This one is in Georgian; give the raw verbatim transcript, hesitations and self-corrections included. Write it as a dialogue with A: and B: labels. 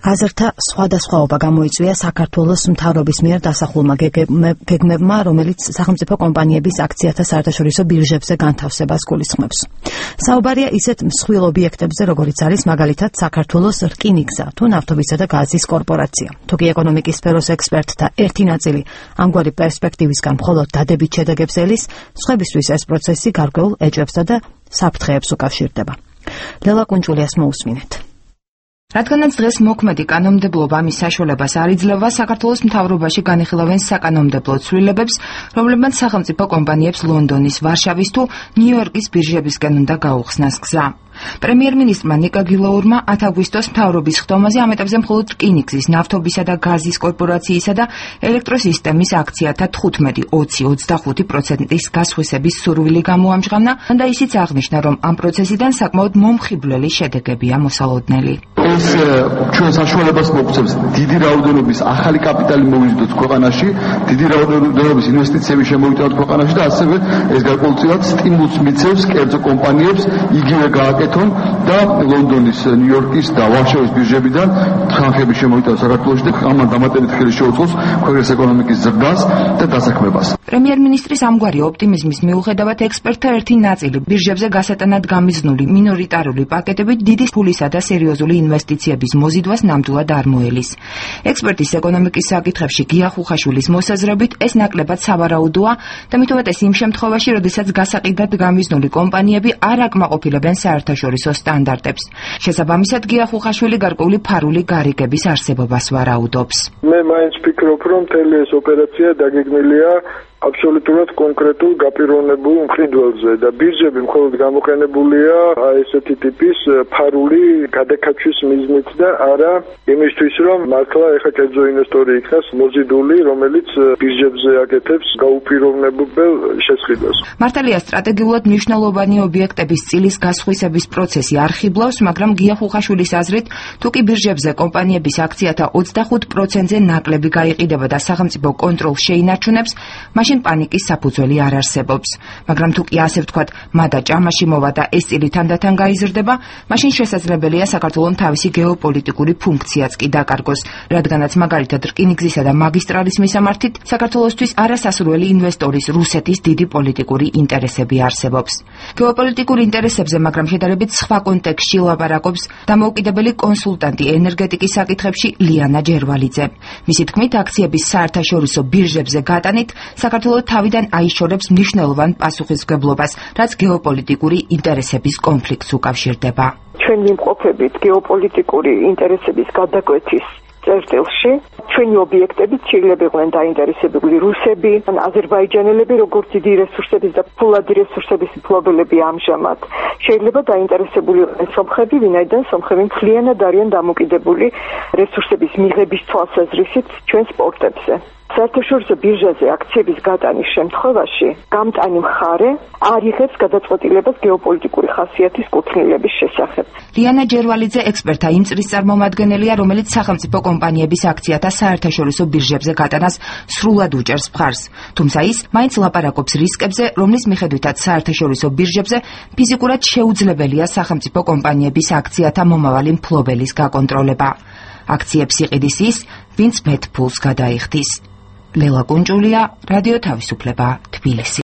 A: აზრთა სხვადასხვაობა გამოიწვია საქართველოს მთავრობის მიერ დასახულმა გეგმებმა, რომელიც სახელმწიფო კომპანიების აქციათა საერთაშორისო ბირჟებზე განთავსებას გულისხმობს. საუბარია ისეთ მსხვილ ობიექტებზე, როგორიც არის მაგალითად საქართველოს რკინიგზა თუ ნავთობისა და გაზის კორპორაცია. თუკი ეკონომიკის სფეროს ექსპერტთა ერთი ნაწილი ამგვარი პერსპექტივისგან მხოლოდ დადებით შედეგებს ელის, სხვებისთვის ეს პროცესი გარკვეულ ეჭვებსა და საფრთხეებს უკავშირდება. ლელა კუნჭულიას მოусმინეთ.
B: რადგანაც დღეს მოქმედი კანონმდებლობა ამის საშუალებას არ იძლევა, საქართველოს მთავრობაში განიხილავენ საკანონმდებლო ცვლილებებს, რომლებმაც სახელმწიფო კომპანიებს ლონდონის, ვარშავის თუ ნიუ-იორკის ბირჟებისკენ უნდა გაუხსნას გზა. პრემიერ-მინისტრმა ნიკა გილოურმა ათ აგვისტოს მთავრობის ხდომაზე ამ ეტაპზე მხოლოდ რკინიგზის, ნავთობისა და გაზის კორპორაციისა და ელექტროსისტემის აქციათა თხუთმეტი, ოცი, ოცდახუთი პროცენტის გასხვისების სურვილი გამოამჟღავნა და ისიც აღნიშნა, რომ ამ პროცესიდან საკმაოდ მომხიბვლელი შედეგებია მოსალოდნელი.
C: ეს ჩვენ საშუალებას მოგცემს დიდი რაოდენობის ახალი კაპიტალი მოვიზიდოთ ქვეყანაში, დიდი რაოდენობის ინვესტიციები შემოვიტანოთ ქვეყანაში და ასევე ეს გარკვეულწილად სტიმულს მიცემს კერძო კომპანიებს იგივე გააკეთონ და ლონდონის, ნიუ-იორკის და ვარშავის ბირჟებიდან თანხები შემოვიტანონ საქართველოში და ამან დამატებით ხელი შეუწყოს ქვეყნის ეკონომიკის ზრდას და დასაქმებას.
B: პრემიერ-მინისტრის ამგვარი ოპტიმიზმის მიუხედავად ექსპერტთა ერთი ნაწილი ბირჟებზე გასატანად გამიზნული მინორიტარული პაკეტებით დიდი ფულისა და სერიოზული ინვესტიციების მოზიდვას ნამდვილად არ მოელის. ექსპერტის ეკონომიკის საკითხებში გია ხუხაშვილის მოსაზრებით ეს ნაკლებად სავარაუდოა და მithometes იმ შემთხვევაში, როდესაც გასაყიდად გამიზნული კომპანიები არ აკმაყოფილებენ საერთაშორისო სტანდარტებს. შესაბამისად, გია ხუხაშვილი გარკვეული ფარული გარიგების არსებობას ვარაუდობს.
D: მე მაინც ვფიქრობ, რომ მთელი ეს ოპერაცია დაგეგმილია აბსოლუტურად კონკრეტულ გაპიროვნებულ მყიდველზე და ბირჟები მხოლოდ გამოყენებულია ესეთი ტიპის ფარული გადაკაჩვის მიზნით და არა იმისთვის, რომ მართლა ეხა კერძო ინვესტორი იქნას მოზიდული, რომელიც ბირჟებზე აკეთებს გაუპირობებელ შესყიდვას.
B: მართალია, სტრატეგიულად მნიშვნელოვანი ობიექტების წილის გასხვისების პროცესი არ ხიბლავს, მაგრამ გია ხუხაშვილის აზრით, თუკი ბირჟებზე კომპანიების აქციათა ოცდახუთ პროცენტზე ნაკლები გაიყიდება და სახელმწიფო კონტროლს შეინარჩუნებს, მაშინ პანიკის საფუძველი არ არსებობს. მაგრამ თუ კი ასე ვთქვათ, მადა ჭამაში მოვა და ეს წილი თანდათან გაიზრდება, მაშინ შესაძლებელია საქართველოს თავისი გეოპოლიტიკური ფუნქციაც კი დაკარგოს, რადგანაც მაგალითად რკინიგზისა და მაგისტრალის მისამართით საქართველოსთვის არასასურველი ინვესტორის რუსეთის დიდი პოლიტიკური ინტერესები არსებობს. გეოპოლიტიკურ ინტერესებზე, მაგრამ შედარებით სხვა კონტექსტში ლაპარაკობს დამოუკიდებელი კონსულტანტი ენერგეტიკის საკითხებში ლიანა ჯერვალიძე. მისი თქმით, აქციების საერთაშორისო ბირჟებზე გატანით საქართველოს თავიდან აიშორებს მნიშვნელოვან პასუხისმგებლობას, რაც გეოპოლიტიკური ინტერესების კონფლიქტს უკავშირდება.
E: ჩვენ ვიმყოფებით გეოპოლიტიკური ინტერესების გადაკვეთის წერტილში. ჩვენი ობიექტებით შეიძლება იყვნენ დაინტერესებული რუსები, ან აზერბაიჯანელები, როგორც დიდი რესურსების და ფულადი რესურსების მფლობელები ამჟამად. შეიძლება დაინტერესებული იყვნენ სომხები, ვინაიდან სომხები მთლიანად არიან დამოკიდებული რესურსების მიღების თვალსაზრისით ჩვენს პორტებზე. საერთაშორისო ბირჟაზე აქციების გატანის შემთხვევაში გამტანი მხარე არ იღებს გადაწყვეტილებას გეოპოლიტიკური ხასიათის კუთვნილების შესახებ.
B: ლიანა ჯერვალიძე ექსპერტთა იმ წრის წარმომადგენელია, რომელიც სახელმწიფო კომპანიების აქციათა საერთაშორისო ბირჟებზე გატანას სრულად უჭერს მხარს. თუმცა ის მაინც ლაპარაკობს რისკებზე, რომლის მიხედვითაც საერთაშორისო ბირჟებზე ფიზიკურად შეუძლებელია სახელმწიფო კომპანიების აქციათა მომავალი მფლობელის გაკონტროლება. აქციებს იყიდის ის, ვინც მეტ ფულს გადაიხდის. ლელა კუნჭულია, რადიო თავისუფლება, თბილისი.